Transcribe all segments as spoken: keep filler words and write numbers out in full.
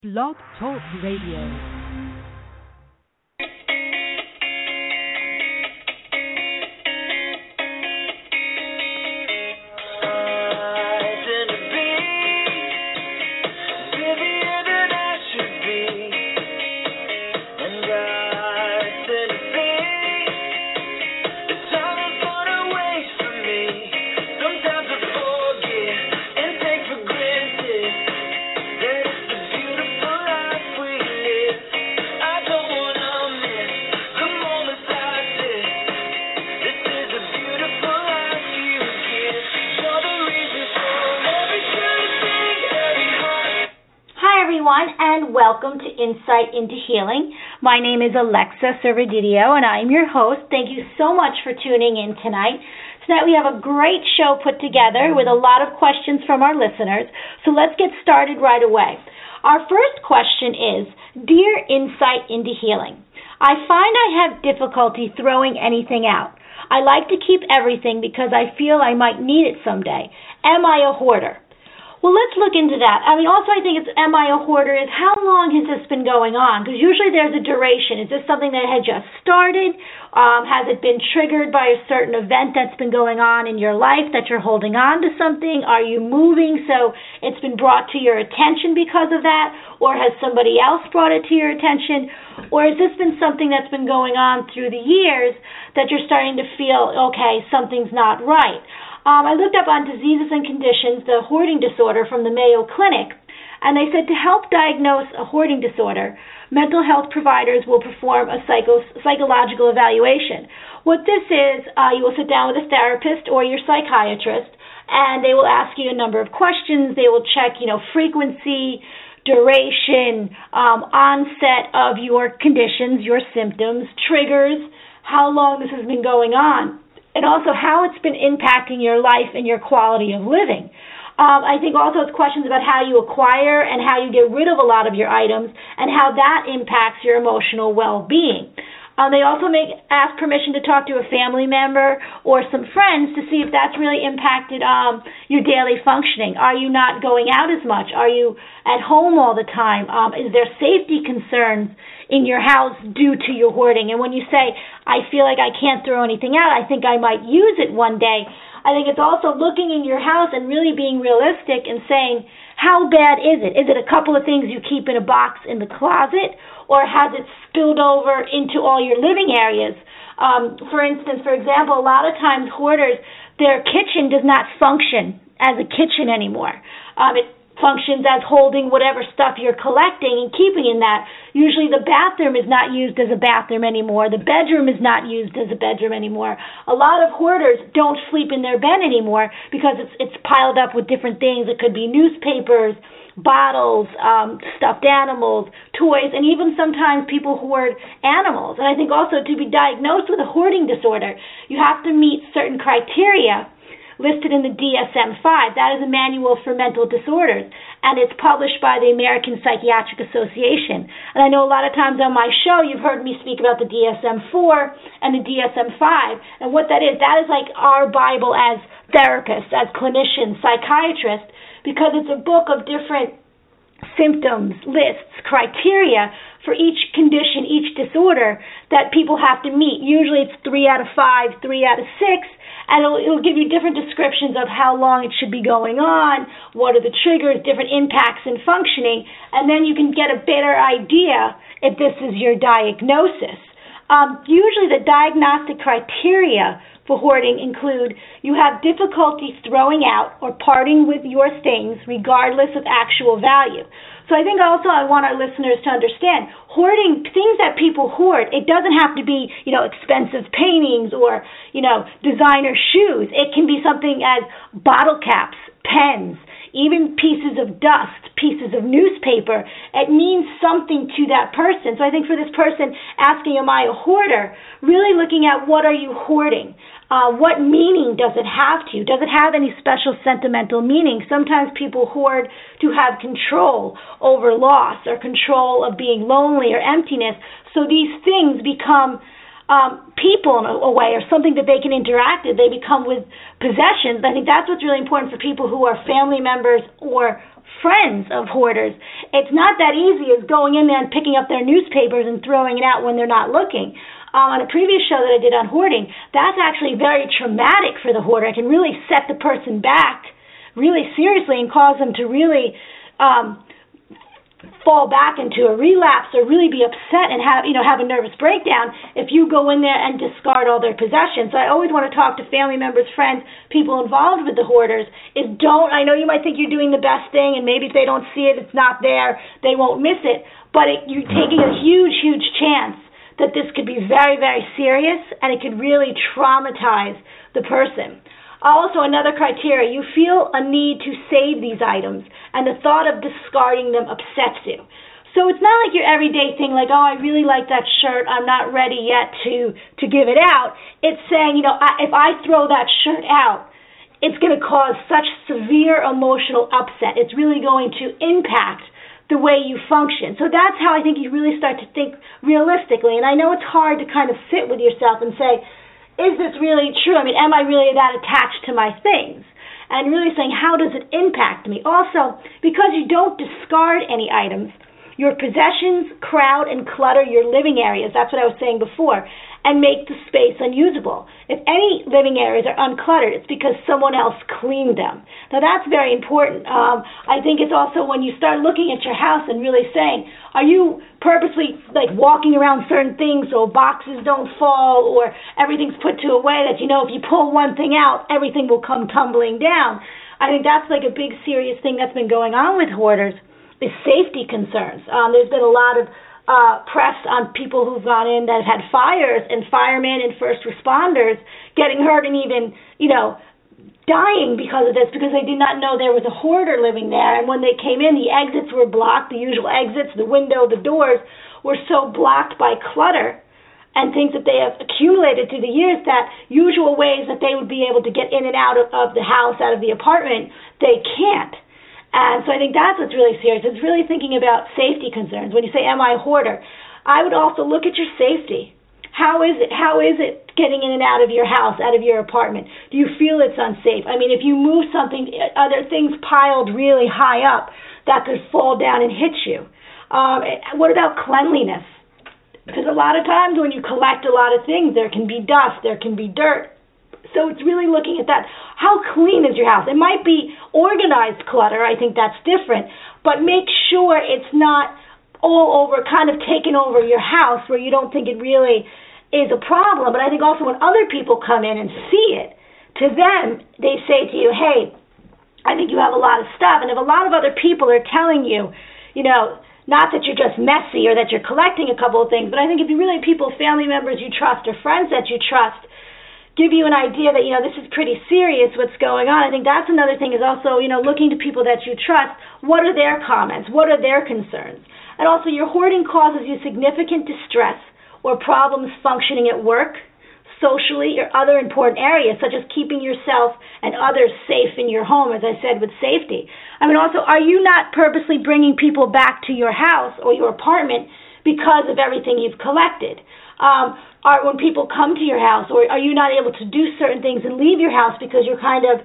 Blog Talk Radio. And welcome to Insight into Healing. My name is Alexa Servadidio, and I'm your host. Thank you so much for tuning in tonight. Tonight we have a great show put together with a lot of questions from our listeners, so let's get started right away. Our first question is, Dear Insight into Healing, I find I have difficulty throwing anything out. I like to keep everything because I feel I might need it someday. Am I a hoarder? Well, let's look into that. I mean, also I think it's am I a hoarder is how long has this been going on? Because usually there's a duration. Is this something that had just started? Um, has it been triggered by a certain event that's been going on in your life that you're holding on to something? Are you moving so it's been brought to your attention because of that? Or has somebody else brought it to your attention? Or has this been something that's been going on through the years that you're starting to feel, okay, something's not right? Um, I looked up on diseases and conditions, the hoarding disorder from the Mayo Clinic, and they said to help diagnose a hoarding disorder, mental health providers will perform a psycho- psychological evaluation. What this is, uh, you will sit down with a therapist or your psychiatrist, and they will ask you a number of questions. They will check, you know, frequency, duration, um, onset of your conditions, your symptoms, triggers, how long this has been going on, and also how it's been impacting your life and your quality of living. Um, I think also it's questions about how you acquire and how you get rid of a lot of your items and how that impacts your emotional well-being. Um, they also make ask permission to talk to a family member or some friends to see if that's really impacted um, your daily functioning. Are you not going out as much? Are you at home all the time? Um, is there safety concerns in your house due to your hoarding? And when you say, I feel like I can't throw anything out, I think I might use it one day, I think it's also looking in your house and really being realistic and saying, how bad is it? Is it a couple of things you keep in a box in the closet, or has it spilled over into all your living areas? Um, for instance, for example, a lot of times hoarders, their kitchen does not function as a kitchen anymore. Um, it functions as holding whatever stuff you're collecting and keeping in that. Usually the bathroom is not used as a bathroom anymore. The bedroom is not used as a bedroom anymore. A lot of hoarders don't sleep in their bed anymore because it's it's piled up with different things. It could be newspapers, bottles, um, stuffed animals, toys, and even sometimes people hoard animals. And I think also to be diagnosed with a hoarding disorder, you have to meet certain criteria listed in the D S M five. That is a manual for mental disorders, and it's published by the American Psychiatric Association. And I know a lot of times on my show you've heard me speak about the D S M four and the D S M five, and what that is, that is like our Bible as therapists, as clinicians, psychiatrists, because it's a book of different symptoms, lists, criteria for each condition, each disorder that people have to meet. Usually it's three out of five, three out of six, and it'll, it'll give you different descriptions of how long it should be going on, what are the triggers, different impacts in functioning, and then you can get a better idea if this is your diagnosis. Um, usually the diagnostic criteria for hoarding include you have difficulty throwing out or parting with your things regardless of actual value. So I think also I want our listeners to understand, hoarding, things that people hoard, it doesn't have to be, you know, expensive paintings or, you know, designer shoes. It can be something as bottle caps, pens, even pieces of dust, pieces of newspaper. It means something to that person. So I think for this person asking, am I a hoarder, really looking at what are you hoarding? Uh, what meaning does it have to you? Does it have any special sentimental meaning? Sometimes people hoard to have control over loss or control of being lonely or emptiness. So these things become um, people in a, a way, or something that they can interact with. They become with possessions. I think that's what's really important for people who are family members or friends of hoarders. It's not that easy as going in there and picking up their newspapers and throwing it out when they're not looking. Um, on a previous show that I did on hoarding, that's actually very traumatic for the hoarder. It can really set the person back really seriously and cause them to really um, fall back into a relapse or really be upset and have, you know, have a nervous breakdown if you go in there and discard all their possessions. So I always want to talk to family members, friends, people involved with the hoarders, is don't, I know you might think you're doing the best thing and maybe if they don't see it, it's not there, they won't miss it, but it, you're taking a huge, huge chance that this could be very, very serious and it could really traumatize the person. Also, another criteria, you feel a need to save these items, and the thought of discarding them upsets you. So it's not like your everyday thing like, oh, I really like that shirt, I'm not ready yet to, to give it out. It's saying, you know, I, if I throw that shirt out, it's going to cause such severe emotional upset. It's really going to impact the way you function. So that's how I think you really start to think realistically. And I know it's hard to kind of sit with yourself and say, is this really true? I mean, am I really that attached to my things? And really saying, how does it impact me? Also, because you don't discard any items, your possessions crowd and clutter your living areas. That's what I was saying before. And make the space unusable. If any living areas are uncluttered, it's because someone else cleaned them. Now, that's very important. Um, I think it's also when you start looking at your house and really saying, are you purposely like walking around certain things so boxes don't fall or everything's put to a way that, you know, if you pull one thing out, everything will come tumbling down. I think that's like a big serious thing that's been going on with hoarders is safety concerns. Um, there's been a lot of Uh, press on people who've gone in that have had fires and firemen and first responders getting hurt and even, you know, dying because of this because they did not know there was a hoarder living there. And when they came in, the exits were blocked, the usual exits, the window, the doors were so blocked by clutter and things that they have accumulated through the years that usual ways that they would be able to get in and out of, of the house, out of the apartment, they can't. And so I think that's what's really serious. It's really thinking about safety concerns. When you say, am I a hoarder? I would also look at your safety. How is it? How is it getting in and out of your house, out of your apartment? Do you feel it's unsafe? I mean, if you move something, are there things piled really high up that could fall down and hit you? Um, what about cleanliness? Because a lot of times when you collect a lot of things, there can be dust, there can be dirt. So it's really looking at that. How clean is your house? It might be organized clutter. I think that's different. But make sure it's not all over, kind of taken over your house where you don't think it really is a problem. But I think also when other people come in and see it, to them, they say to you, hey, I think you have a lot of stuff. And if a lot of other people are telling you, you know, not that you're just messy or that you're collecting a couple of things, but I think if you really people, family members you trust or friends that you trust, give you an idea that, you know, this is pretty serious what's going on. I think that's another thing is also, you know, looking to people that you trust. What are their comments? What are their concerns? And also your hoarding causes you significant distress or problems functioning at work, socially, or other important areas, such as keeping yourself and others safe in your home, as I said, with safety. I mean, also, are you not purposely bringing people back to your house or your apartment because of everything you've collected? Um, are when people come to your house, or are you not able to do certain things and leave your house because you're kind of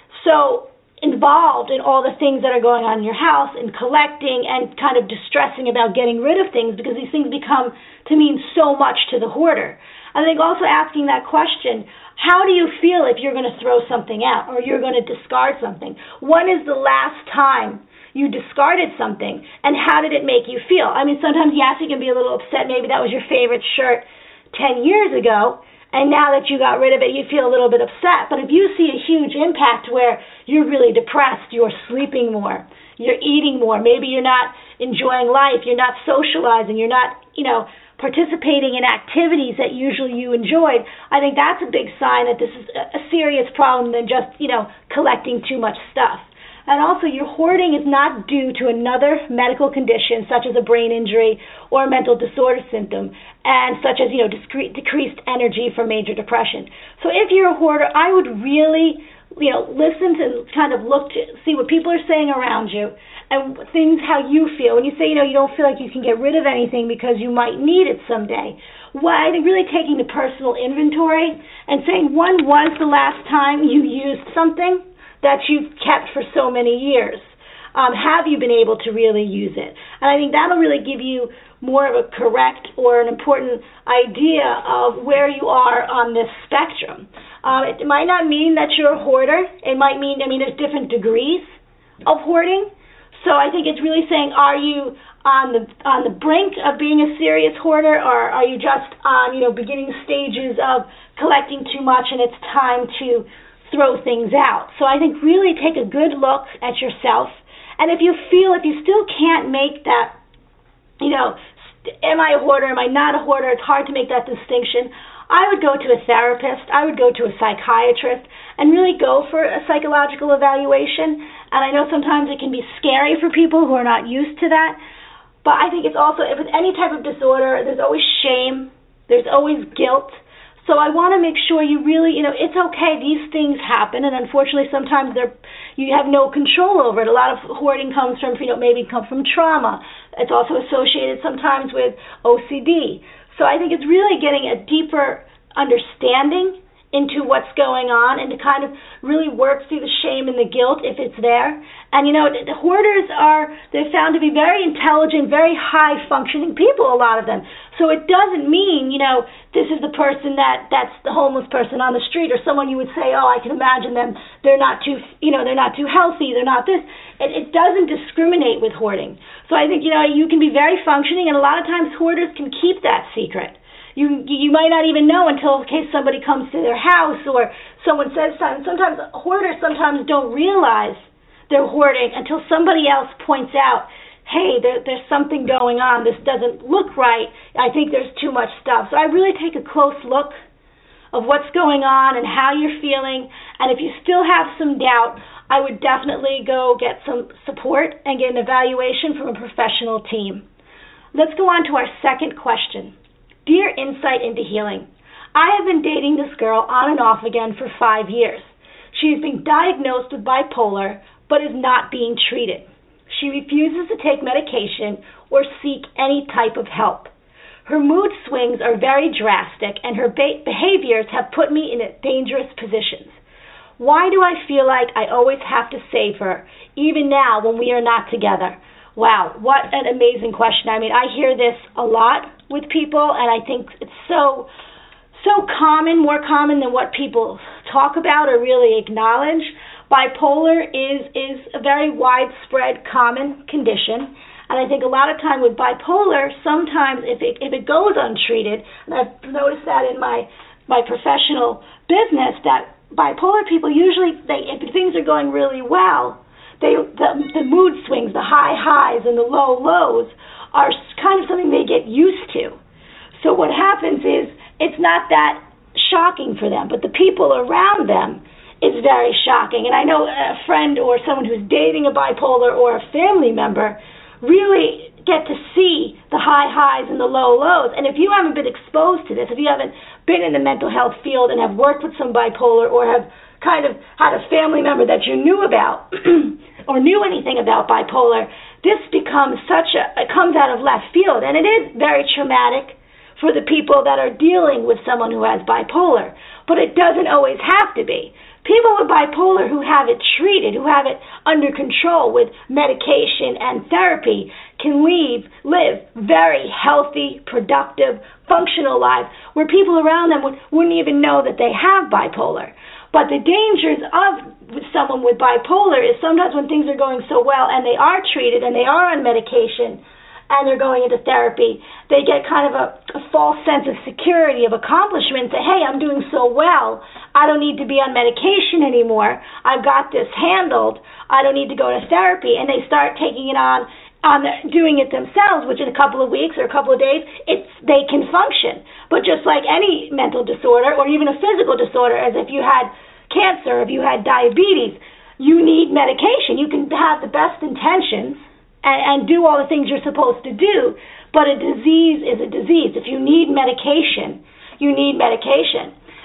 so involved in all the things that are going on in your house and collecting and kind of distressing about getting rid of things because these things become to mean so much to the hoarder. I think also asking that question, how do you feel if you're going to throw something out or you're going to discard something? When is the last time you discarded something, and how did it make you feel? I mean, sometimes, yes, you can be a little upset. Maybe that was your favorite shirt ten years ago, and now that you got rid of it, you feel a little bit upset. But if you see a huge impact where you're really depressed, you're sleeping more, you're eating more, maybe you're not enjoying life, you're not socializing, you're not, you know, participating in activities that usually you enjoyed, I think that's a big sign that this is a serious problem than just, you know, collecting too much stuff. And also, your hoarding is not due to another medical condition, such as a brain injury or a mental disorder symptom, and such as, you know, discre- decreased energy from major depression. So if you're a hoarder, I would really you know, listen to kind of look to see what people are saying around you and things how you feel. When you say, you know, you don't feel like you can get rid of anything because you might need it someday. Why, well, really taking the personal inventory and saying, when was the last time you used something that you've kept for so many years? Um, have you been able to really use it? And I think that'll really give you more of a correct or an important idea of where you are on this spectrum. Um, it might not mean that you're a hoarder. It might mean, I mean, there's different degrees of hoarding. So I think it's really saying, are you on the on the brink of being a serious hoarder, or are you just on, you know, beginning stages of collecting too much and it's time to throw things out? So I think really take a good look at yourself. And if you feel, if you still can't make that, you know, am I a hoarder, am I not a hoarder, it's hard to make that distinction, I would go to a therapist, I would go to a psychiatrist, and really go for a psychological evaluation. And I know sometimes it can be scary for people who are not used to that, but I think it's also, if it's any type of disorder, there's always shame, there's always guilt. So I want to make sure you really, you know, it's okay, these things happen, and unfortunately sometimes they're, you have no control over it. A lot of hoarding comes from, you know, maybe come from trauma. It's also associated sometimes with O C D. So I think it's really getting a deeper understanding into what's going on and to kind of really work through the shame and the guilt if it's there. And, you know, the hoarders are, they're found to be very intelligent, very high-functioning people, a lot of them. So it doesn't mean, you know, this is the person that, that's the homeless person on the street or someone you would say, oh, I can imagine them, they're not too, you know, they're not too healthy, they're not this. It, it doesn't discriminate with hoarding. So I think, you know, you can be very functioning, and a lot of times hoarders can keep that secret. You you might not even know until in case somebody comes to their house or someone says something. Sometimes hoarders sometimes don't realize they're hoarding until somebody else points out, hey, there, there's something going on. This doesn't look right. I think there's too much stuff. So I really take a close look of what's going on and how you're feeling. And if you still have some doubt, I would definitely go get some support and get an evaluation from a professional team. Let's go on to our second question. Dear Insight into Healing, I have been dating this girl on and off again for five years. She has been diagnosed with bipolar, but is not being treated. She refuses to take medication or seek any type of help. Her mood swings are very drastic, and her be- behaviors have put me in dangerous positions. Why do I feel like I always have to save her, even now when we are not together? Wow, what an amazing question. I mean, I hear this a lot with people, and I think it's so so common, more common than what people talk about or really acknowledge. Bipolar is is a very widespread, common condition, and I think a lot of time with bipolar, sometimes if it if it goes untreated, and I've noticed that in my my professional business, that bipolar people usually, they if things are going really well, They, the, the mood swings, the high highs and the low lows are kind of something they get used to. So what happens is it's not that shocking for them, but the people around them, it's very shocking. And I know a friend or someone who's dating a bipolar or a family member really get to see the high highs and the low lows. And if you haven't been exposed to this, if you haven't been in the mental health field and have worked with some bipolar or have kind of had a family member that you knew about or knew anything about bipolar, this becomes such a, it comes out of left field, and it is very traumatic for the people that are dealing with someone who has bipolar, but it doesn't always have to be. People with bipolar who have it treated, who have it under control with medication and therapy, can leave, live very healthy, productive, functional lives where people around them would, wouldn't even know that they have bipolar. But the dangers of someone with bipolar is sometimes when things are going so well and they are treated and they are on medication and they're going into therapy, they get kind of a, a false sense of security, of accomplishment, say, hey, I'm doing so well, I don't need to be on medication anymore, I've got this handled, I don't need to go to therapy, and they start taking it on, on the, doing it themselves, which in a couple of weeks or a couple of days, it's they can function. But just like any mental disorder or even a physical disorder, as if you had cancer, if you had diabetes, you need medication. You can have the best intentions and, and do all the things you're supposed to do, but a disease is a disease. If you need medication, you need medication.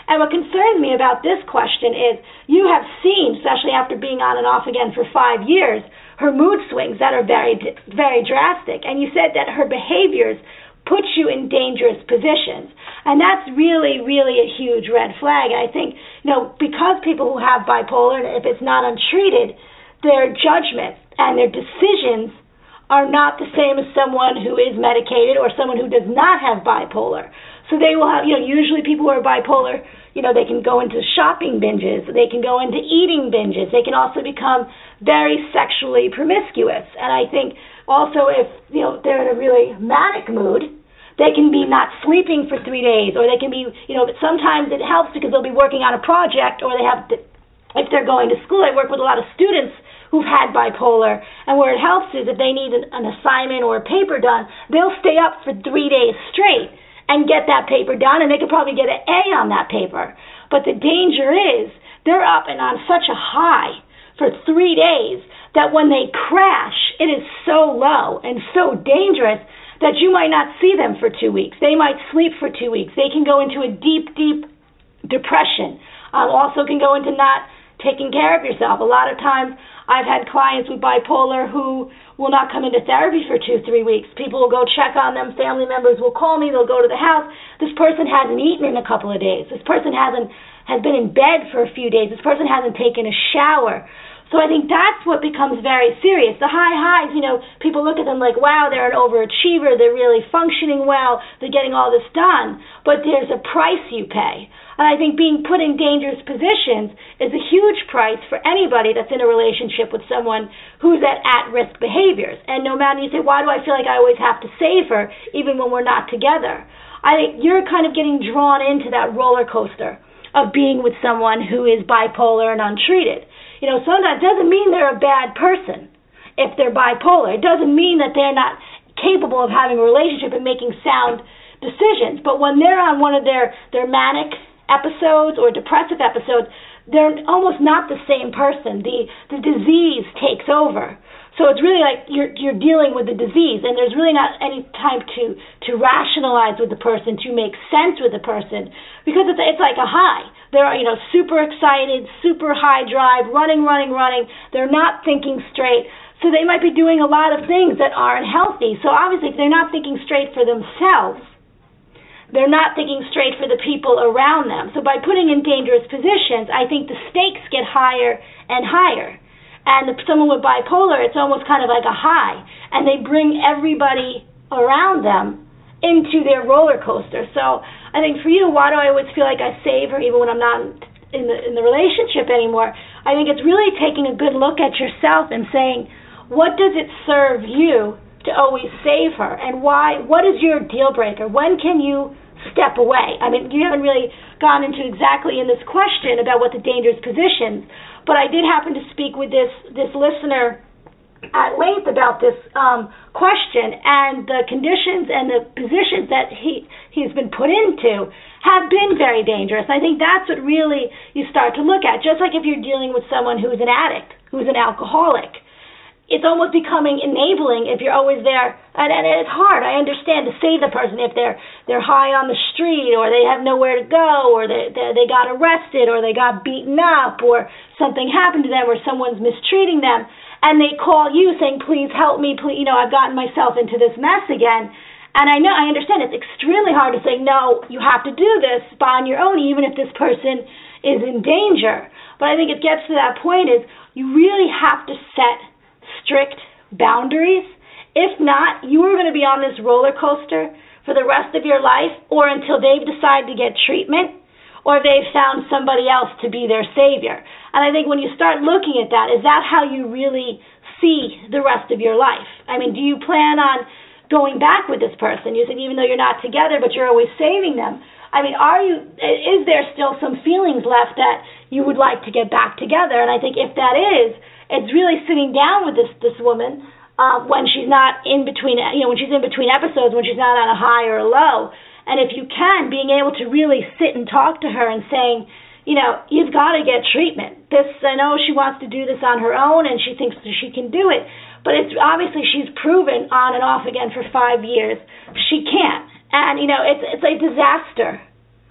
And what concerns me about this question is you have seen, especially after being on and off again for five years, her mood swings that are very, very drastic. And you said that her behaviors put you in dangerous positions. And that's really, really a huge red flag. And I think, you know, because people who have bipolar, if it's not untreated, their judgment and their decisions are not the same as someone who is medicated or someone who does not have bipolar. So they will have, you know, usually people who are bipolar, you know, they can go into shopping binges, they can go into eating binges, they can also become very sexually promiscuous. And I think also if, you know, they're in a really manic mood, they can be not sleeping for three days, or they can be, you know, sometimes it helps because they'll be working on a project, or they have, to, if they're going to school, I work with a lot of students who've had bipolar, and where it helps is if they need an, an assignment or a paper done, they'll stay up for three days straight and get that paper done, and they could probably get an A on that paper. But the danger is they're up and on such a high for three days that when they crash, it is so low and so dangerous that you might not see them for two weeks. They might sleep for two weeks. They can go into a deep, deep depression. Um, also can go into not taking care of yourself. A lot of times I've had clients with bipolar who will not come into therapy for two, three weeks. People will go check on them. Family members will call me. They'll go to the house. This person hasn't eaten in a couple of days. This person hasn't has been in bed for a few days. This person hasn't taken a shower. So I think that's what becomes very serious. The high highs, you know, people look at them like, wow, they're an overachiever. They're really functioning well. They're getting all this done. But there's a price you pay. And I think being put in dangerous positions is a huge price for anybody that's in a relationship with someone who's at at-risk behaviors. And no matter, you say, why do I feel like I always have to save her, even when we're not together? I think you're kind of getting drawn into that roller coaster of being with someone who is bipolar and untreated. You know, sometimes it doesn't mean they're a bad person if they're bipolar. It doesn't mean that they're not capable of having a relationship and making sound decisions. But when they're on one of their, their manic episodes or depressive episodes, they're almost not the same person. The the disease takes over. So it's really like you're you're dealing with the disease, and there's really not any time to to rationalize with the person, to make sense with the person, because it's it's like a high. They're, you know, super excited, super high drive, running, running, running. They're not thinking straight. So they might be doing a lot of things that aren't healthy. So obviously if they're not thinking straight for themselves, they're not thinking straight for the people around them. So by putting in dangerous positions, I think the stakes get higher and higher. And the, someone with bipolar, it's almost kind of like a high. And they bring everybody around them into their roller coaster. So I think for you, why do I always feel like I save her even when I'm not in the, in the relationship anymore? I think it's really taking a good look at yourself and saying, what does it serve you to always save her? And why? What is your deal breaker? When can you step away? I mean, you haven't really gone into exactly in this question about what the dangerous positions, but I did happen to speak with this, this listener at length about this um, question, and the conditions and the positions that he, he's been put into have been very dangerous. I think that's what really you start to look at. Just like if you're dealing with someone who's an addict, who's an alcoholic, it's almost becoming enabling if you're always there. And, and it's hard, I understand, to save the person if they're they're high on the street, or they have nowhere to go, or they, they, they got arrested, or they got beaten up, or something happened to them, or someone's mistreating them. And they call you saying, please help me, please, you know, I've gotten myself into this mess again. And I know, I understand it's extremely hard to say, no, you have to do this on your own, even if this person is in danger. But I think it gets to that point is you really have to set strict boundaries. If not, you are going to be on this roller coaster for the rest of your life, or until they've decided to get treatment, or they've found somebody else to be their savior. And I think when you start looking at that, is that how you really see the rest of your life? I mean, do you plan on going back with this person? You said even though you're not together, but you're always saving them. I mean, are you? Is there still some feelings left that you would like to get back together? And I think if that is, it's really sitting down with this this woman uh, when she's not in between, you know, when she's in between episodes, when she's not on a high or a low. And if you can, being able to really sit and talk to her and saying, you know, you've got to get treatment. This, I know she wants to do this on her own and she thinks that she can do it, but it's obviously she's proven on and off again for five years she can't. And, you know, it's it's a disaster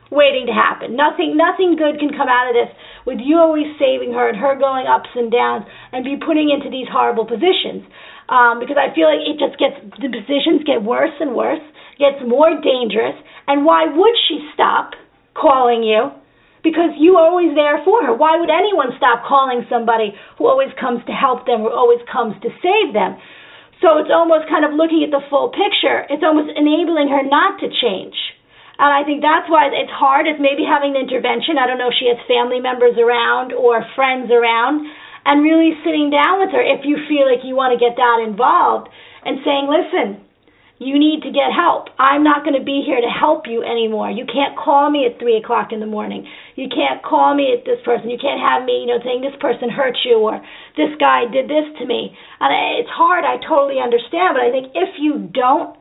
waiting to happen. Nothing nothing good can come out of this with you always saving her and her going ups and downs and be putting into these horrible positions. Um, because I feel like it just gets, the positions get worse and worse, gets more dangerous, and why would she stop calling you? Because you are always there for her. Why would anyone stop calling somebody who always comes to help them, who always comes to save them? So it's almost kind of looking at the full picture. It's almost enabling her not to change. And I think that's why it's hard. It's maybe having an intervention. I don't know if she has family members around or friends around, and really sitting down with her if you feel like you want to get that involved and saying, listen, you need to get help. I'm not going to be here to help you anymore. You can't call me at three o'clock in the morning. You can't call me at this person. You can't have me, you know, saying this person hurt you or this guy did this to me. And it's hard. I totally understand. But I think if you don't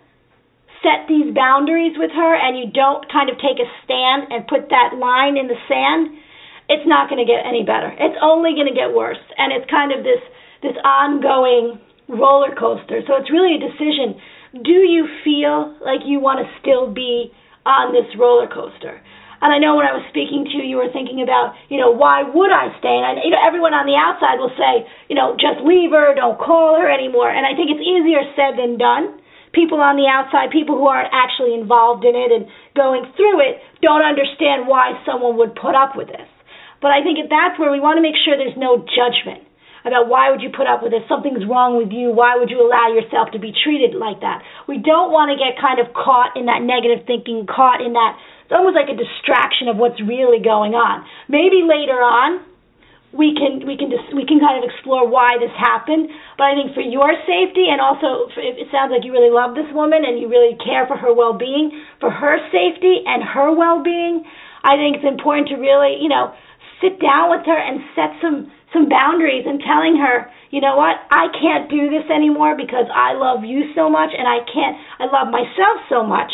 set these boundaries with her and you don't kind of take a stand and put that line in the sand, it's not going to get any better. It's only going to get worse. And it's kind of this this ongoing roller coaster. So it's really a decision. Do you feel like you want to still be on this roller coaster? And I know when I was speaking to you, you were thinking about, you know, why would I stay? And I, you know, everyone on the outside will say, you know, just leave her, don't call her anymore. And I think it's easier said than done. People on the outside, people who aren't actually involved in it and going through it, don't understand why someone would put up with this. But I think that's where we want to make sure there's no judgment about why would you put up with this, something's wrong with you, why would you allow yourself to be treated like that. We don't want to get kind of caught in that negative thinking, caught in that, it's almost like a distraction of what's really going on. Maybe later on, we can we can just we can kind of explore why this happened, but I think for your safety and also for, it sounds like you really love this woman and you really care for her well-being, for her safety and her well-being, I think it's important to really, you know, sit down with her and set some, some boundaries and telling her, you know what, I can't do this anymore because I love you so much and I can't, I love myself so much.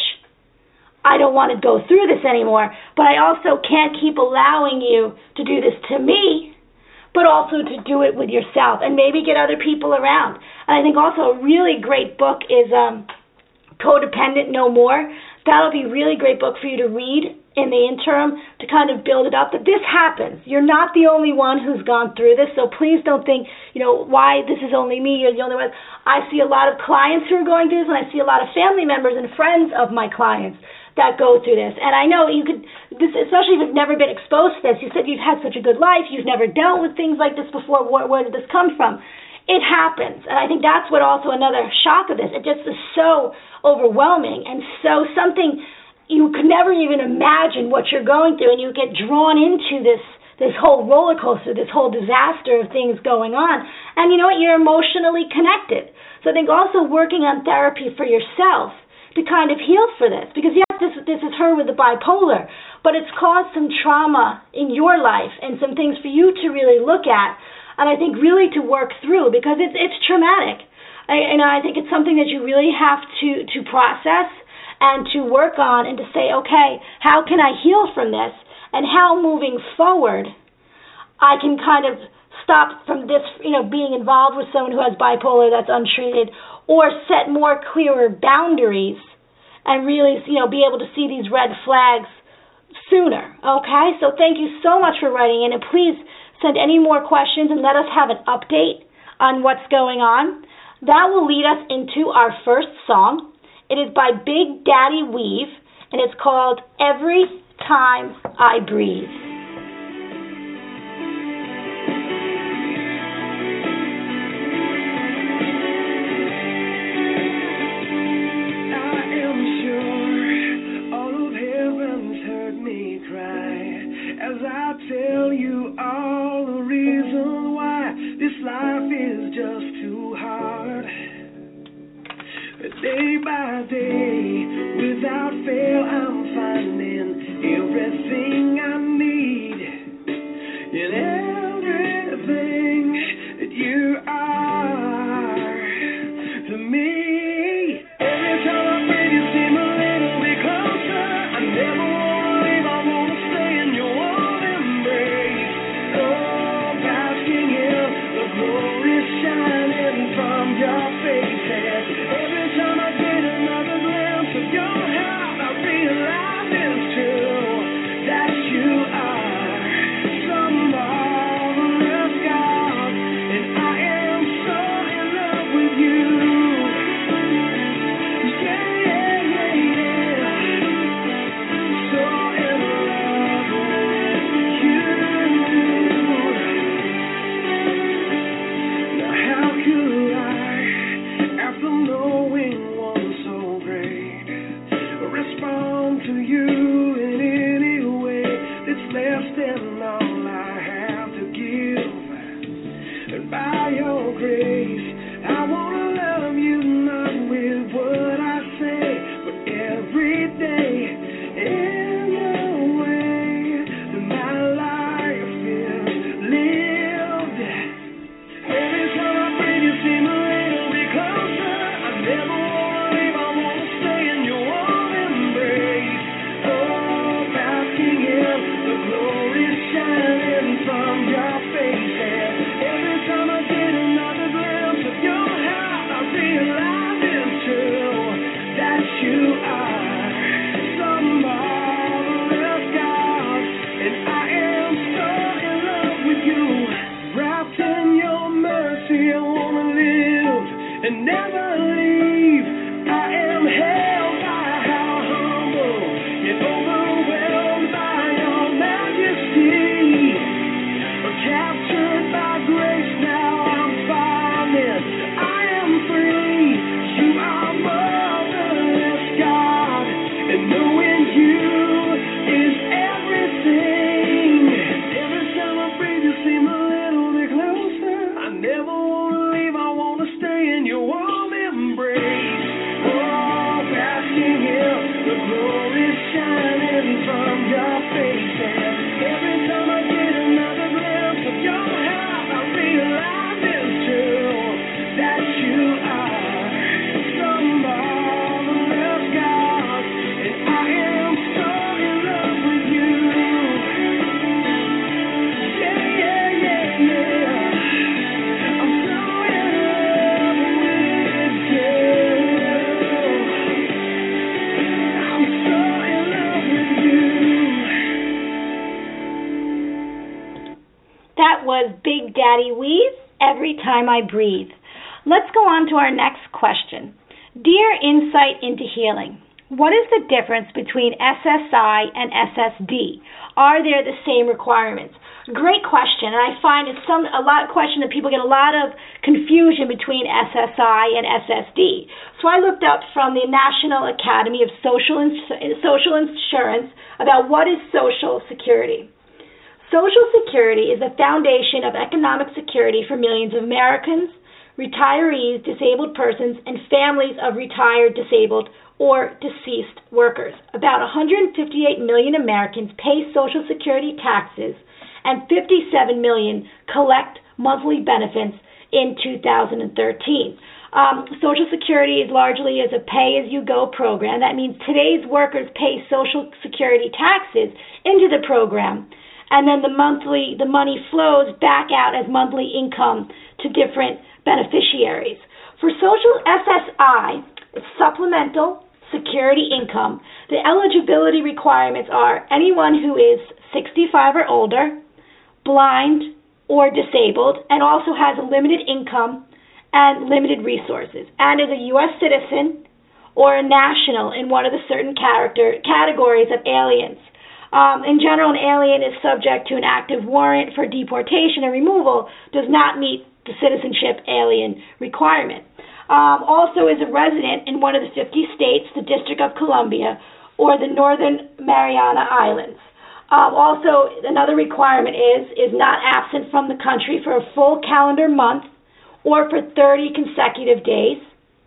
I don't want to go through this anymore, but I also can't keep allowing you to do this to me, but also to do it with yourself and maybe get other people around. And I think also a really great book is um, Codependent No More. That'll be a really great book for you to read in the interim to kind of build it up. But this happens. You're not the only one who's gone through this, so please don't think, you know, why this is only me, you're the only one. I see a lot of clients who are going through this, and I see a lot of family members and friends of my clients that go through this. And I know you could, this, especially if you've never been exposed to this, you said you've had such a good life, you've never dealt with things like this before, where, where did this come from? It happens, and I think that's what also another shock of this. It just is so overwhelming and so something you could never even imagine what you're going through, and you get drawn into this this whole roller coaster, this whole disaster of things going on. And you know what? You're emotionally connected. So I think also working on therapy for yourself to kind of heal for this, because yes, this this is her with the bipolar, but it's caused some trauma in your life and some things for you to really look at, and I think really to work through, because it's it's traumatic. I, and I think it's something that you really have to to process and to work on and to say, okay, how can I heal from this? And how moving forward I can kind of stop from this, you know, being involved with someone who has bipolar that's untreated, or set more clearer boundaries and really, you know, be able to see these red flags sooner, okay? So thank you so much for writing in, and please send any more questions and let us have an update on what's going on. That will lead us into our first song. It is by Big Daddy Weave, and it's called Every Time I Breathe. I am sure all of heaven's heard me cry as I tell you all the reason why this life is just too hard. Day by day, without fail, I'm finding everything I need. you are some marvelous God, and I am so in love with you. Wrapped in your mercy, I wanna live and never leave. I am held by how humble, yet overwhelmed by your majesty. Captured by grace, now I'm finding I am free. You are marvelous, God, and knowing you is everything. Every time I breathe, you seem a little bit closer. I never wanna leave, I wanna stay in your warm embrace. Oh, basking in the glory shining from your face, and every time I get another glimpse of your heart, I realize it's true that you are some marvelous God, and I am so in love with you. Yeah, yeah, yeah, yeah. I'm so in love with you. I'm so in love with you. That was Big Daddy Weave, Every Time I Breathe. Let's go on to our next question. Dear Insight into Healing, what is the difference between S S I and S S D? Are there the same requirements? Great question, and I find it's some a lot question that people get a lot of confusion between S S I and S S D. So I looked up from the National Academy of Social Ins- Social Insurance about what is Social Security. Social Security is the foundation of economic security for millions of Americans, retirees, disabled persons, and families of retired, disabled, or deceased workers. About one hundred fifty-eight million Americans pay Social Security taxes, and fifty-seven million collect monthly benefits in two thousand thirteen. Um, Social Security is largely as a pay-as-you-go program. That means today's workers pay Social Security taxes into the program, and then the monthly the money flows back out as monthly income to different beneficiaries. For Social S S I, it's supplemental security income. The eligibility requirements are anyone who is sixty-five or older, blind or disabled, and also has a limited income and limited resources, and is a U S citizen or a national in one of the certain character categories of aliens. Um, in general, an alien is subject to an active warrant for deportation and removal, does not meet the citizenship alien requirement. Um, also is a resident in one of the fifty states, the District of Columbia, or the Northern Mariana Islands. Um, also, another requirement is, is not absent from the country for a full calendar month or for thirty consecutive days,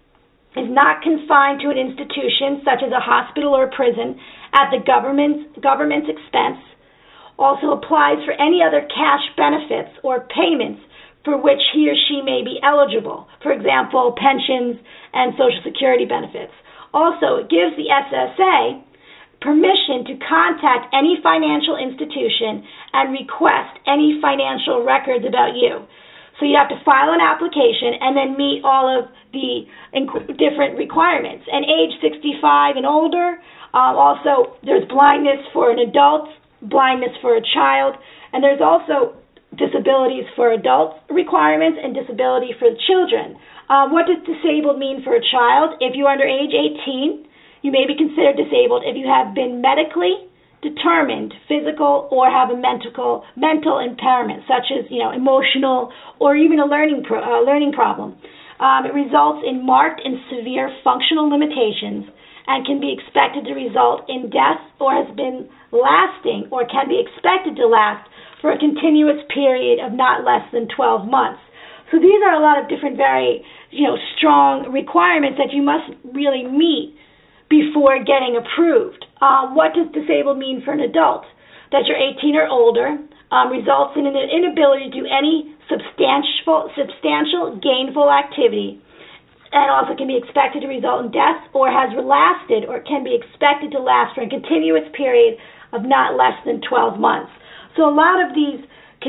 is not confined to an institution such as a hospital or a prison at the government's, government's expense, also applies for any other cash benefits or payments for which he or she may be eligible, for example, pensions and Social Security benefits. Also, it gives the S S A permission to contact any financial institution and request any financial records about you. So you have to file an application and then meet all of the inc- different requirements. And age sixty-five and older, um, also there's blindness for an adult, blindness for a child, and there's also disabilities for adults requirements and disability for children. Um, what does disabled mean for a child? If you're under age eighteen, you may be considered disabled if you have been medically determined physical or have a mental mental impairment, such as you know emotional or even a learning pro, uh, learning problem. Um, it results in marked and severe functional limitations and can be expected to result in death or has been lasting or can be expected to last for a continuous period of not less than twelve months. So these are a lot of different very you know strong requirements that you must really meet before getting approved. Uh, what does disabled mean for an adult? That you're eighteen or older, um, results in an inability to do any substantial, substantial gainful activity, and also can be expected to result in death or has lasted or can be expected to last for a continuous period of not less than twelve months. So a lot of these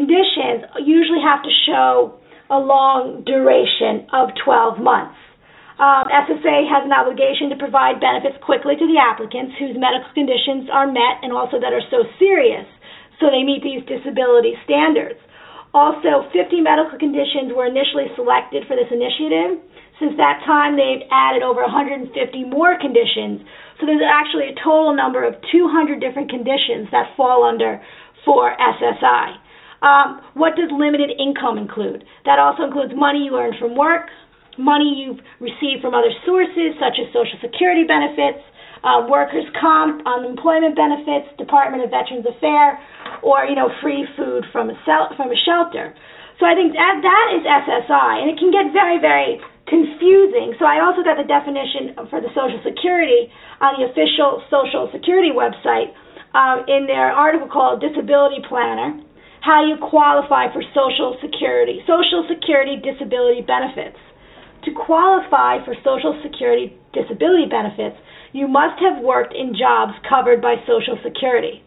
conditions usually have to show a long duration of twelve months. Um, S S A has an obligation to provide benefits quickly to the applicants whose medical conditions are met and also that are so serious, so they meet these disability standards. Also, fifty medical conditions were initially selected for this initiative. Since that time, they've added over one hundred fifty more conditions. So there's actually a total number of two hundred different conditions that fall under for S S I. Um, what does limited income include? That also includes money you earn from work, money you've received from other sources, such as Social Security benefits, uh, workers' comp, unemployment benefits, Department of Veterans Affairs, or, you know, free food from a, cel- from a shelter. So I think that, that is S S I, and it can get very, very confusing. So I also got the definition for the Social Security on the official Social Security website um, in their article called Disability Planner, how you qualify for Social Security, Social Security disability benefits. To qualify for Social Security disability benefits, you must have worked in jobs covered by Social Security.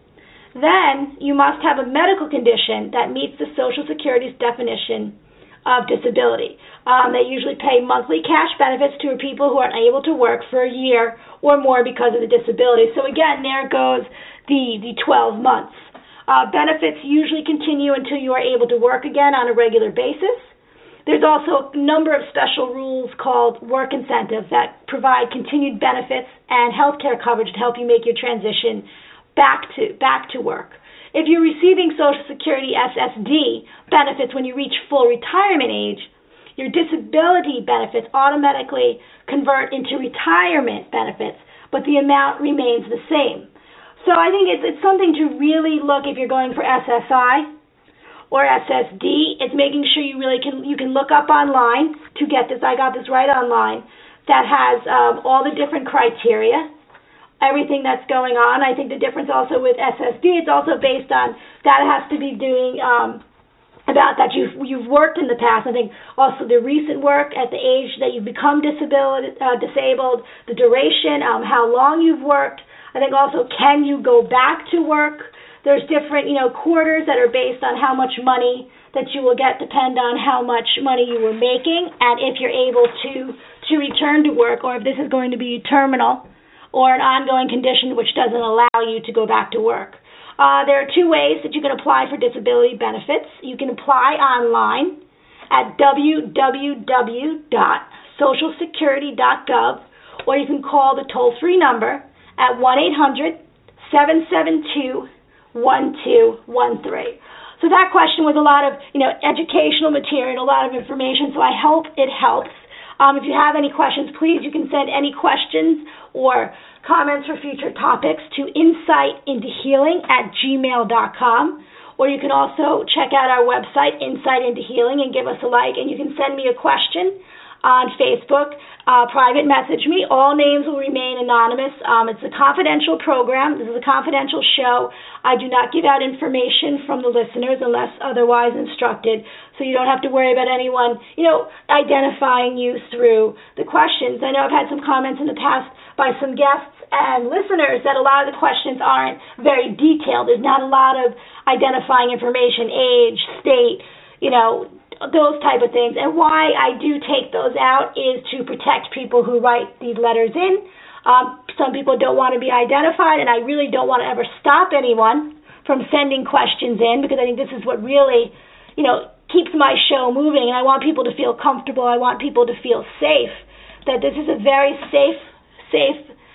Then, you must have a medical condition that meets the Social Security's definition of disability. Um, they usually pay monthly cash benefits to people who are unable to work for a year or more because of the disability. So again, there goes the, the twelve months. Uh, benefits usually continue until you are able to work again on a regular basis. There's also a number of special rules called work incentives that provide continued benefits and health care coverage to help you make your transition back to back to work. If you're receiving Social Security S S D benefits when you reach full retirement age, your disability benefits automatically convert into retirement benefits, but the amount remains the same. So I think it's, it's something to really look if you're going for S S I or S S D. It's making sure you really can you can look up online to get this. I got this right online. That has um, all the different criteria, everything that's going on. I think the difference also with S S D, it's also based on that it has to be doing um, about that you've you've worked in the past. I think also the recent work at the age that you've become disability, uh, disabled, the duration, um, how long you've worked. I think also, can you go back to work? There's different, you know, quarters that are based on how much money that you will get, depend on how much money you were making, and if you're able to, to return to work, or if this is going to be terminal or an ongoing condition which doesn't allow you to go back to work. Uh, there are two ways that you can apply for disability benefits. You can apply online at w w w dot social security dot gov, or you can call the toll-free number at one eight hundred seven seven two one two one three. So that question was a lot of, you know, educational material, a lot of information, so I hope it helps. Um, if you have any questions, please, you can send any questions or comments for future topics to insight into healing at gmail dot com, or you can also check out our website, Insight into Healing, and give us a like, and you can send me a question on Facebook. Uh, private message me. All names will remain anonymous. Um, it's a confidential program. This is a confidential show. I do not give out information from the listeners unless otherwise instructed, so you don't have to worry about anyone, you know, identifying you through the questions. I know I've had some comments in the past by some guests and listeners that a lot of the questions aren't very detailed. There's not a lot of identifying information, age, state, you know, those type of things. And why I do take those out is to protect people who write these letters in. Um, some people don't want to be identified, and I really don't want to ever stop anyone from sending questions in, because I think this is what really, you know, keeps my show moving, and I want people to feel comfortable. I want people to feel safe, that this is a very safe, safe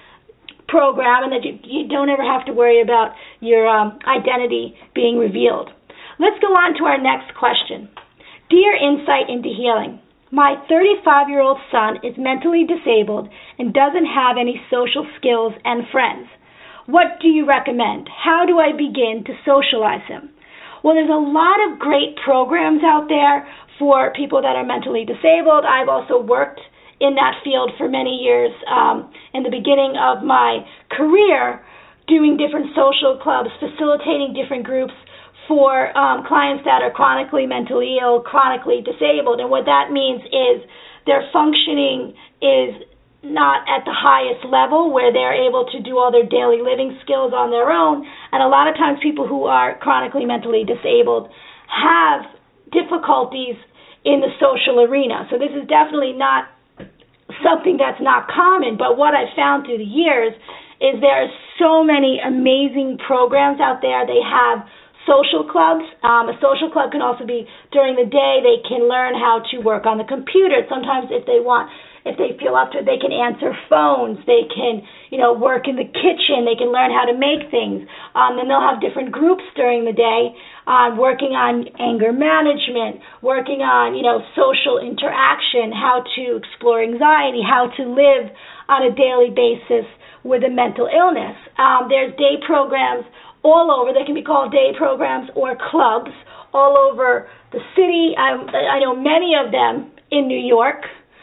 program, and that you, you don't ever have to worry about your um, identity being revealed. Let's go on to our next question. Dear Insight into Healing, my thirty-five-year-old son is mentally disabled and doesn't have any social skills and friends. What do you recommend? How do I begin to socialize him? Well, there's a lot of great programs out there for people that are mentally disabled. I've also worked in that field for many years um, in the beginning of my career, doing different social clubs, facilitating different groups for um, clients that are chronically mentally ill, chronically disabled. And what that means is their functioning is not at the highest level where they're able to do all their daily living skills on their own. And a lot of times people who are chronically mentally disabled have difficulties in the social arena. So this is definitely not something that's not common. But what I've found through the years is there are so many amazing programs out there. They have social clubs. Um, a social club can also be during the day. They can learn how to work on the computer. Sometimes if they want, if they feel up to it, they can answer phones. They can, you know, work in the kitchen. They can learn how to make things. Um, then they'll have different groups during the day uh, working on anger management, working on, you know, social interaction, how to explore anxiety, how to live on a daily basis with a mental illness. Um, there's day programs all over. They can be called day programs or clubs all over the city. I, I know many of them in New York.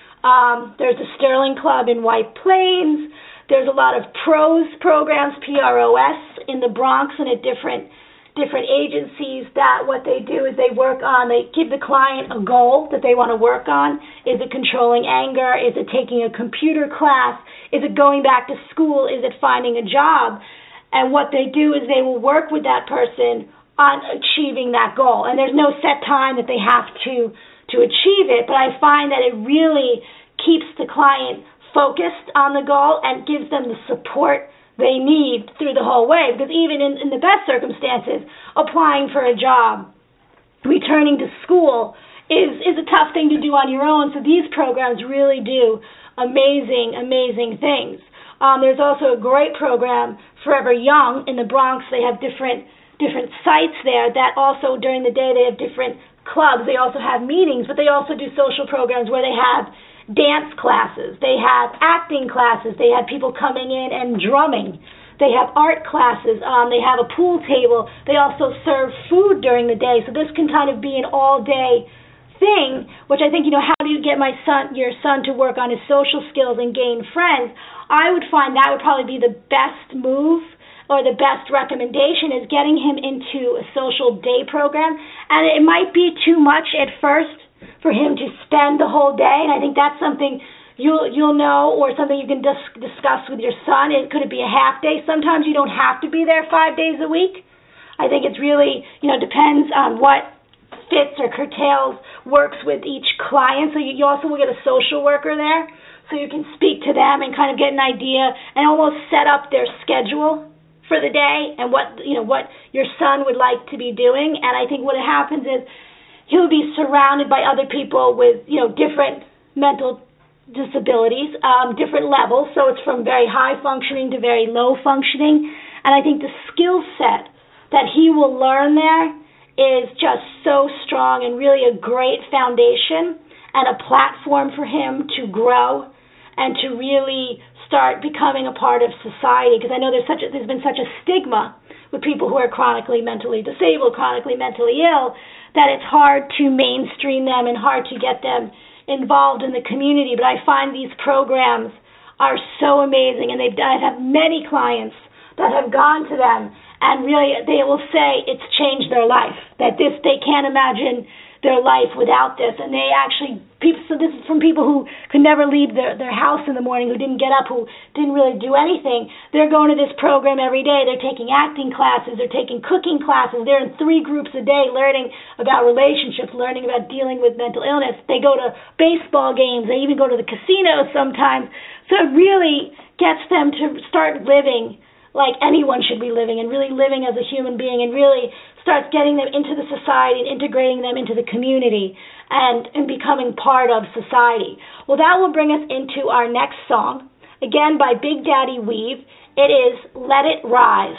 Um, there's the Sterling Club in White Plains. There's a lot of PROS programs, P R O S, in the Bronx and at different different agencies that what they do is they work on, they give the client a goal that they want to work on. Is it controlling anger? Is it taking a computer class? Is it going back to school? Is it finding a job? And what they do is they will work with that person on achieving that goal. And there's no set time that they have to to achieve it, but I find that it really keeps the client focused on the goal and gives them the support they need through the whole way. Because even in, in the best circumstances, applying for a job, returning to school is, is a tough thing to do on your own. So these programs really do amazing, amazing things. Um, there's also a great program, Forever Young, in the Bronx. They have different different sites there that also during the day they have different clubs. They also have meetings, but they also do social programs where they have dance classes. They have acting classes. They have people coming in and drumming. They have art classes. Um, they have a pool table. They also serve food during the day. So this can kind of be an all-day thing, which I think, you know, how do you get my son, your son to work on his social skills and gain friends? I would find that would probably be the best move or the best recommendation is getting him into a social day program. And it might be too much at first for him to spend the whole day, and I think that's something you'll you'll know or something you can dis- discuss with your son. It, could it be a half day? Sometimes you don't have to be there five days a week. I think it's really, you know, depends on what fits or curtails works with each client. So you, you also will get a social worker there, so you can speak to them and kind of get an idea and almost set up their schedule for the day and what, you know, what your son would like to be doing. And I think what happens is he'll be surrounded by other people with, you know, different mental disabilities, um, different levels. So it's from very high functioning to very low functioning. And I think the skill set that he will learn there is just so strong and really a great foundation and a platform for him to grow and to really start becoming a part of society. Because I know there's such a, there's been such a stigma with people who are chronically mentally disabled, chronically mentally ill, that it's hard to mainstream them and hard to get them involved in the community. But I find these programs are so amazing, and they've I've had many clients that have gone to them, and really they will say it's changed their life, that this they can't imagine their life without this. And they actually, people, so this is from people who could never leave their, their house in the morning, who didn't get up, who didn't really do anything. They're going to this program every day. They're taking acting classes. They're taking cooking classes. They're in three groups a day learning about relationships, learning about dealing with mental illness. They go to baseball games. They even go to the casino sometimes. So it really gets them to start living like anyone should be living, and really living as a human being, and really starts getting them into the society and integrating them into the community and, and becoming part of society. Well, that will bring us into our next song, again by Big Daddy Weave. It is Let It Rise.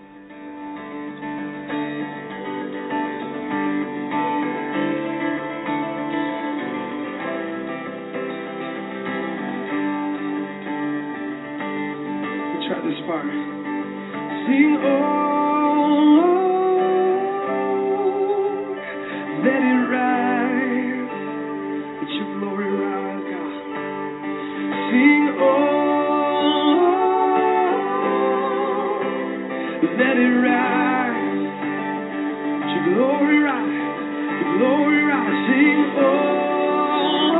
Let's try this part. Sing, oh, let it rise, let your glory rise, God. Sing, oh, let it rise, let your glory rise, your glory rise. Sing, oh,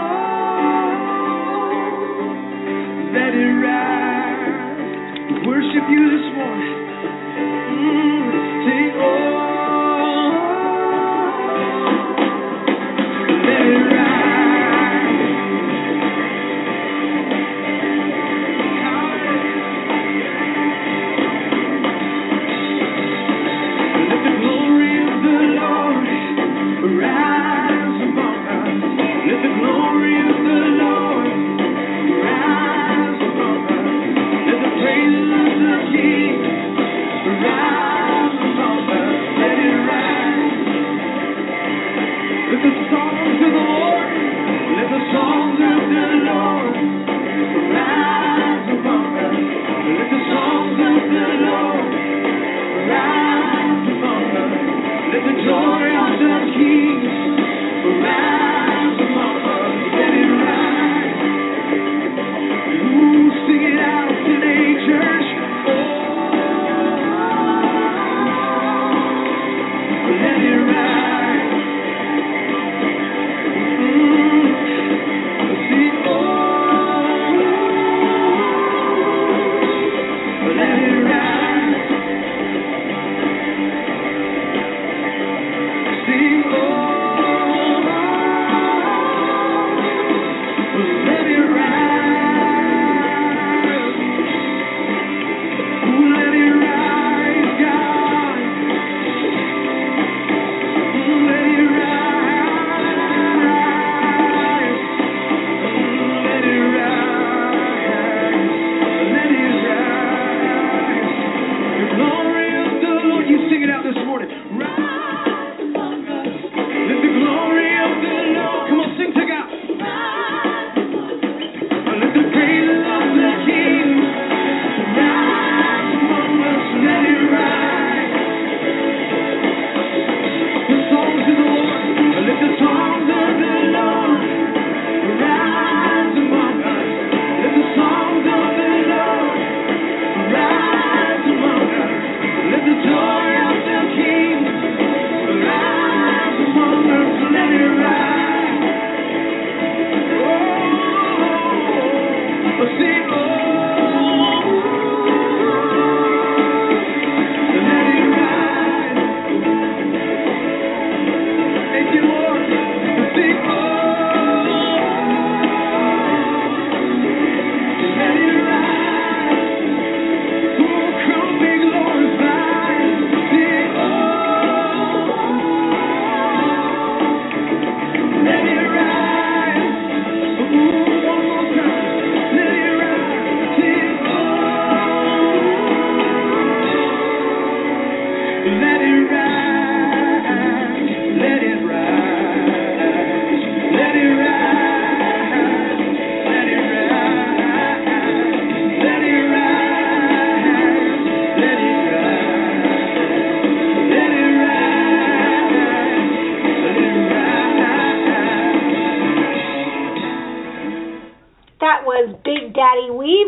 let it rise. We worship you this morning. Sing, oh, let it rise.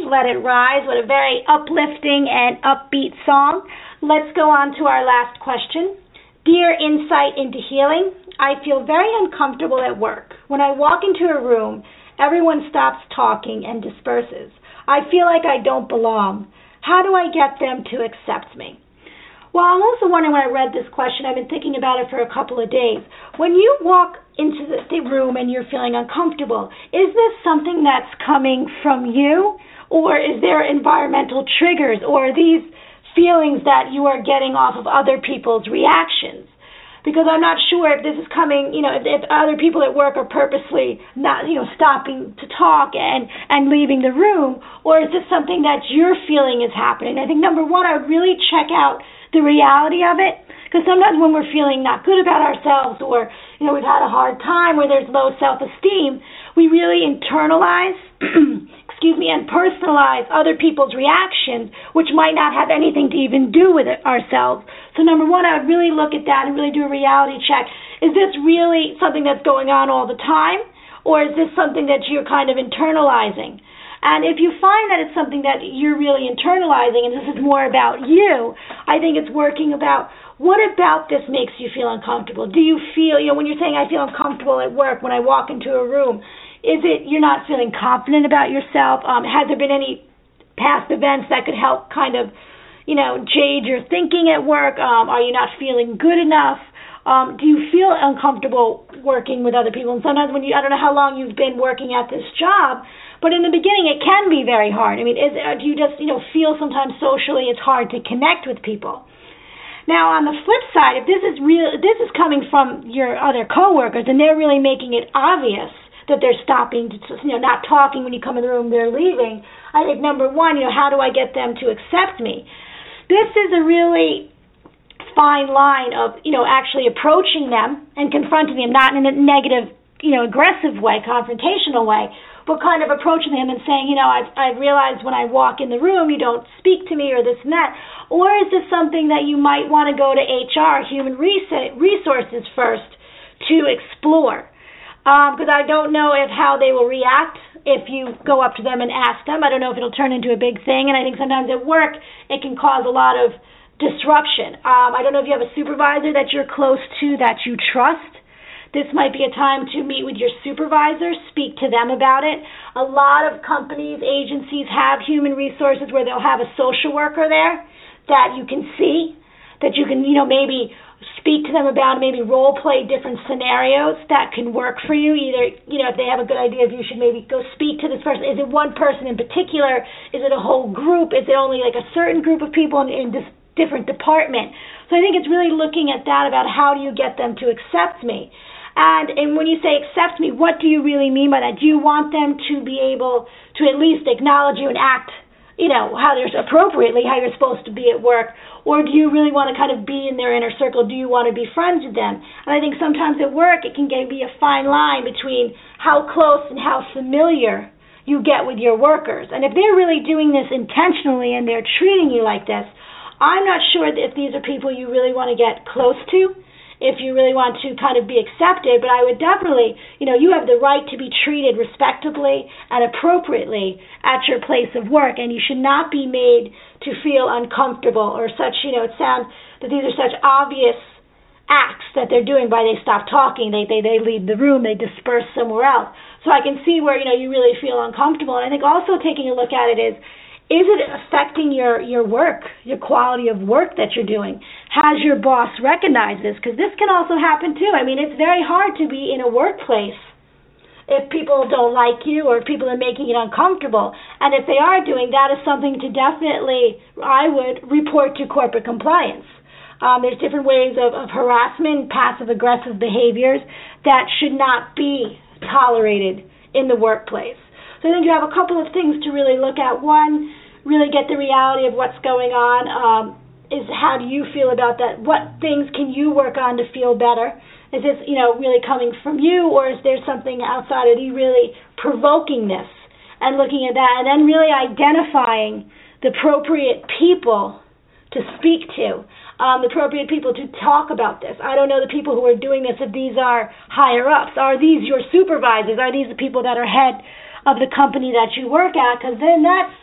Let It Rise. What a very uplifting and upbeat song. Let's go on to our last question. Dear Insight into Healing, I feel very uncomfortable at work. When I walk into a room, everyone stops talking and disperses. I feel like I don't belong. How do I get them to accept me? Well, I'm also wondering when I read this question, I've been thinking about it for a couple of days. When you walk into the room and you're feeling uncomfortable, is this something that's coming from you? Or is there environmental triggers? Or are these feelings that you are getting off of other people's reactions? Because I'm not sure if this is coming, you know, if, if other people at work are purposely not, you know, stopping to talk and, and leaving the room, or is this something that you're feeling is happening? I think, number one, I would really check out the reality of it, because sometimes when we're feeling not good about ourselves, or, you know, we've had a hard time where there's low self-esteem, we really internalize, excuse me, and personalize other people's reactions, which might not have anything to even do with it ourselves. So number one, I would really look at that and really do a reality check. Is this really something that's going on all the time, or is this something that you're kind of internalizing? And if you find that it's something that you're really internalizing and this is more about you, I think it's working about what about this makes you feel uncomfortable? Do you feel, you know, when you're saying I feel uncomfortable at work when I walk into a room, is it you're not feeling confident about yourself? Um, has there been any past events that could help kind of, you know, jade your thinking at work? Um, are you not feeling good enough? Um, do you feel uncomfortable working with other people? And sometimes when you, I don't know how long you've been working at this job, but in the beginning it can be very hard. I mean, is, do you just, you know, feel sometimes socially it's hard to connect with people? Now, on the flip side, if this is real, if this is coming from your other coworkers and they're really making it obvious that they're stopping, to, you know, not talking when you come in the room, they're leaving, I think number one, you know, how do I get them to accept me? This is a really fine line of, you know, actually approaching them and confronting them, not in a negative, you know, aggressive way, confrontational way, but kind of approaching them and saying, you know, I've, I've realized when I walk in the room, you don't speak to me or this and that. Or is this something that you might want to go to H R, Human Resources first, to explore? Because um, I don't know if how they will react if you go up to them and ask them. I don't know if it'll turn into a big thing. And I think sometimes at work, it can cause a lot of disruption. Um, I don't know if you have a supervisor that you're close to that you trust. This might be a time to meet with your supervisor, speak to them about it. A lot of companies, agencies have human resources where they'll have a social worker there that you can see, that you can, you know, maybe speak to them about, maybe role play different scenarios that can work for you. Either, you know, if they have a good idea of you should maybe go speak to this person. Is it one person in particular? Is it a whole group? Is it only like a certain group of people in, in this different department? So I think it's really looking at that about how do you get them to accept me. And and when you say accept me, what do you really mean by that? Do you want them to be able to at least acknowledge you and act, you know, how they're appropriately, how you're supposed to be at work? Or do you really want to kind of be in their inner circle? Do you want to be friends with them? And I think sometimes at work it can get, be a fine line between how close and how familiar you get with your workers. And if they're really doing this intentionally and they're treating you like this, I'm not sure if these are people you really want to get close to, if you really want to kind of be accepted, but I would definitely, you know, you have the right to be treated respectably and appropriately at your place of work, and you should not be made to feel uncomfortable or such, you know, it sounds that these are such obvious acts that they're doing by they stop talking, they, they, they leave the room, they disperse somewhere else. So I can see where, you know, you really feel uncomfortable. And I think also taking a look at it is, is it affecting your, your work, your quality of work that you're doing? Has your boss recognized this? Because this can also happen too. I mean, it's very hard to be in a workplace if people don't like you or if people are making it uncomfortable. And if they are doing that, is something to definitely, I would, report to corporate compliance. Um, there's different ways of, of harassment, passive-aggressive behaviors that should not be tolerated in the workplace. So I think you have a couple of things to really look at. One, really get the reality of what's going on. Um, is how do you feel about that? What things can you work on to feel better? Is this, you know, really coming from you, or is there something outside of you really provoking this? And looking at that, and then really identifying the appropriate people to speak to, um, the appropriate people to talk about this. I don't know the people who are doing this, if these are higher ups. Are these your supervisors? Are these the people that are head of the company that you work at? Because then that's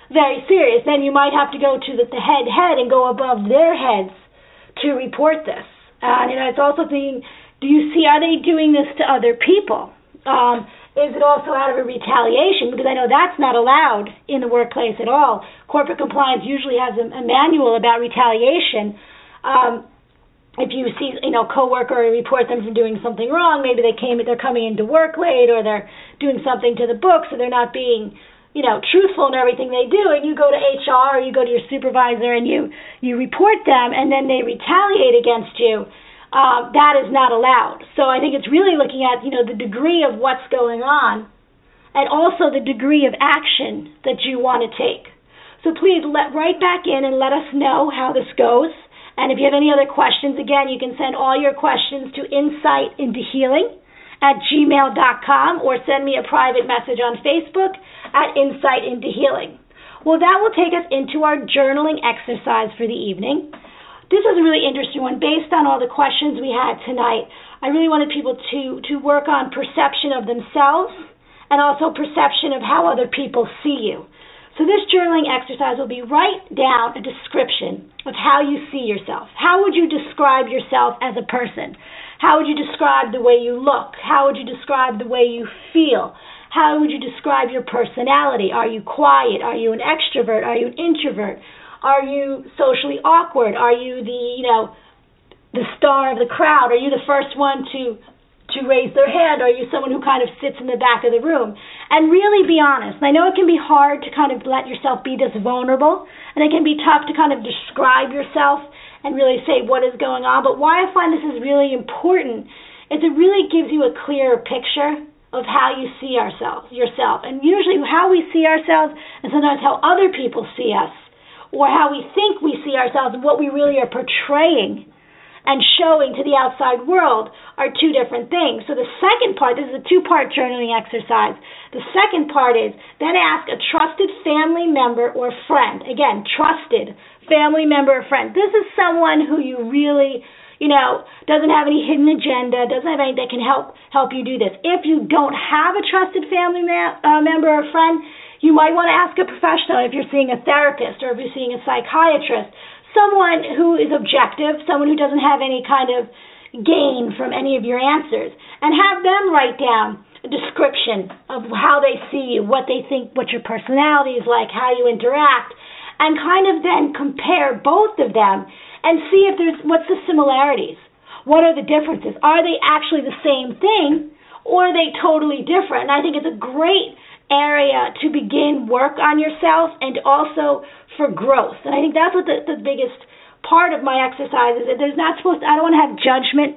very serious, then you might have to go to the, the head head and go above their heads to report this. Uh, and it's also thinking, do you see, are they doing this to other people? Um, is it also out of a retaliation? Because I know that's not allowed in the workplace at all. Corporate compliance usually has a, a manual about retaliation. Um, if you see, you know, coworker report them for doing something wrong, maybe they came, they're coming into work late, or they're doing something to the books, or they're not being, you know, truthful in everything they do, and you go to H R or you go to your supervisor and you you report them, and then they retaliate against you. Uh, that is not allowed. So I think it's really looking at, you know, the degree of what's going on, and also the degree of action that you want to take. So please let write back in and let us know how this goes. And if you have any other questions, again, you can send all your questions to insight into healing at gmail dot com, or send me a private message on Facebook at Insight into Healing. Well, that will take us into our journaling exercise for the evening. This is a really interesting one. Based on all the questions we had tonight, I really wanted people to, to work on perception of themselves and also perception of how other people see you. So this journaling exercise will be write down a description of how you see yourself. How would you describe yourself as a person? How would you describe the way you look? How would you describe the way you feel? How would you describe your personality? Are you quiet? Are you an extrovert? Are you an introvert? Are you socially awkward? Are you the, you know, the star of the crowd? Are you the first one to to raise their hand? Are you someone who kind of sits in the back of the room? And really be honest. And I know it can be hard to kind of let yourself be this vulnerable, and it can be tough to kind of describe yourself and really say what is going on. But why I find this is really important is it really gives you a clearer picture of how you see ourselves, yourself. And usually how we see ourselves, and sometimes how other people see us, or how we think we see ourselves, and what we really are portraying and showing to the outside world, are two different things. So the second part, this is a two-part journaling exercise. The second part is then ask a trusted family member or friend. Again, trusted family member or friend. This is someone who you really, you know, doesn't have any hidden agenda, doesn't have anything that can help help you do this. If you don't have a trusted family ma- uh, member or friend, you might want to ask a professional if you're seeing a therapist or if you're seeing a psychiatrist. Someone who is objective, someone who doesn't have any kind of gain from any of your answers, and have them write down a description of how they see you, what they think, what your personality is like, how you interact, and kind of then compare both of them and see if there's, what's the similarities? What are the differences? Are they actually the same thing, or are they totally different? And I think it's a great area to begin work on yourself, and also for growth. And I think that's what the, the biggest part of my exercise is, that there's not supposed to, I don't want to have judgment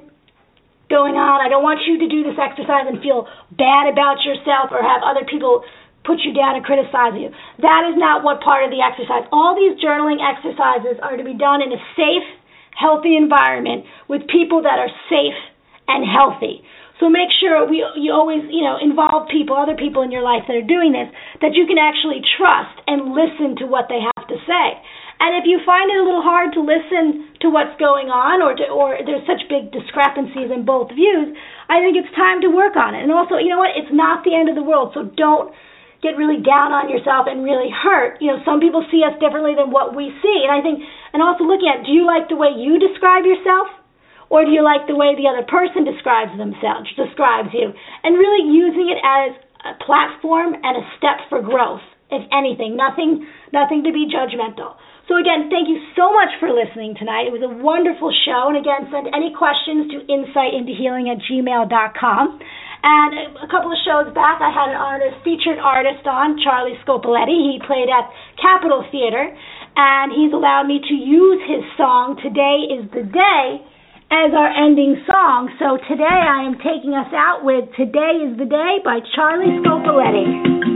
going on. I don't want you to do this exercise and feel bad about yourself or have other people put you down and criticize you. That is not what part of the exercise. All these journaling exercises are to be done in a safe, healthy environment with people that are safe and healthy. So make sure we you always, you know, involve people, other people in your life that are doing this, that you can actually trust and listen to what they have to say. And if you find it a little hard to listen to what's going on, or to, or there's such big discrepancies in both views, I think it's time to work on it. And also, you know what, it's not the end of the world, so don't get really down on yourself and really hurt. You know, some people see us differently than what we see. And I think, and also looking at, do you like the way you describe yourself? Or do you like the way the other person describes themselves, describes you? And really using it as a platform and a step for growth, if anything. Nothing, nothing to be judgmental. So again, thank you so much for listening tonight. It was a wonderful show. And again, send any questions to insight into healing at gmail dot com. And a couple of shows back, I had an artist, featured artist on, Charlie Scopoletti. He played at Capitol Theater, and he's allowed me to use his song, Today is the Day, as our ending song. So today I am taking us out with Today is the Day by Charlie Scopoletti.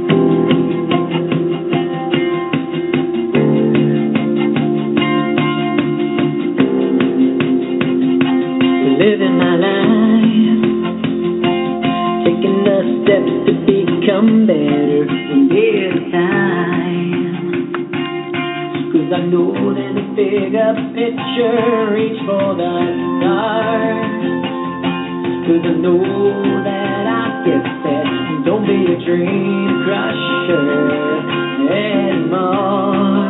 Living my life, taking the steps to become better one day at a time. 'Cause I know that the bigger picture reach for the stars. 'Cause I know that I get that. Don't be a dream crusher. anymore.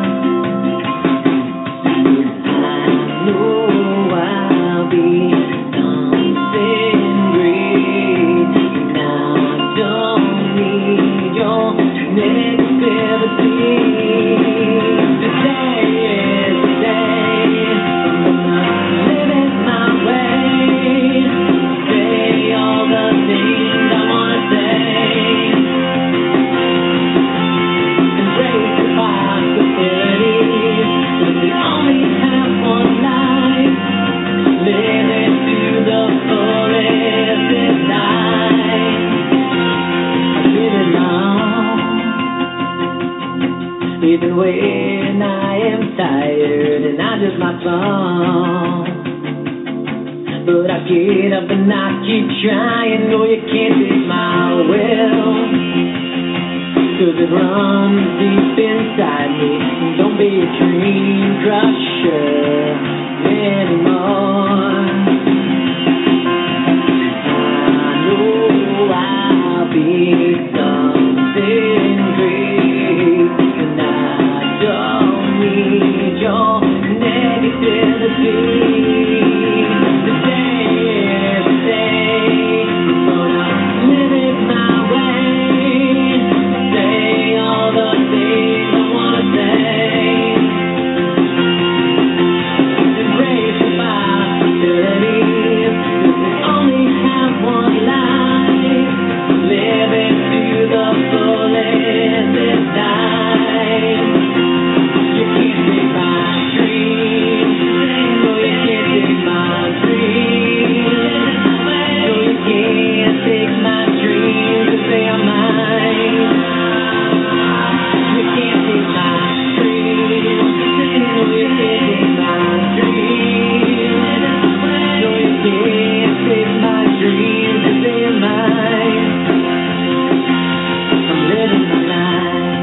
Soon I know I'll be something great, and I don't need your negativity. Today is the day I'm gonna live it my way. Say all the things I wanna say. Embrace the possibilities, 'cause we only have one life. Live it to the fullest this time. I give it all, even when I am tired and I just my song. But I get up and I keep trying. No, you can't take my will, 'cause it runs deep inside me. Don't be a dream crusher anymore. I know I'll be something great, and I don't need your negativity. Today is the day I'm gonna live it my way. Say all the things I wanna say. Embrace the possibilities, 'cause we only have one life. Live it to the fullest this time. You can't take my dreams. No, you can't take my dreams. No, you can't take my dreams, 'cause they are mine. You can't take my dreams. No, you can't take my dreams. No, you can't take my dreams, 'cause they are mine. I'm living my life,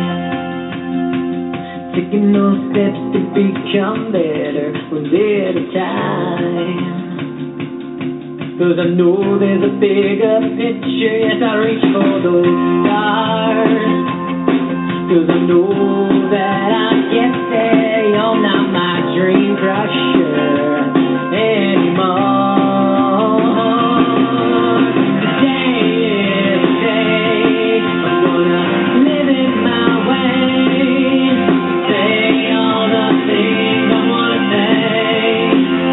taking those steps to become better one day at a time. 'Cause I know there's a bigger picture. Yes, I reach for those stars. 'Cause I know that I get there. You're not my dream crusher anymore. Today is the day I'm gonna live it my way. Say all the things I wanna say.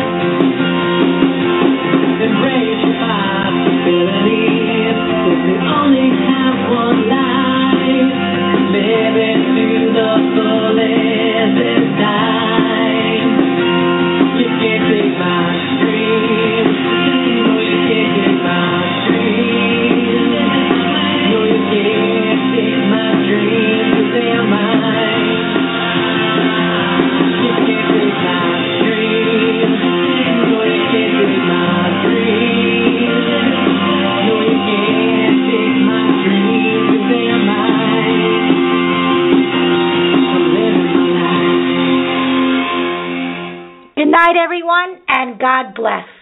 Embrace your possibilities, 'cause we only have one life. Live it to the fullest this time. You can't take my dreams. No, you can't take my dreams. No, you can't take my dreams, 'cause they are mine. You can't take my dreams. No, you can't take my dreams. No, you can't take my dreams, 'cause they are mine. I'm living my life. Good night, everyone, and God bless.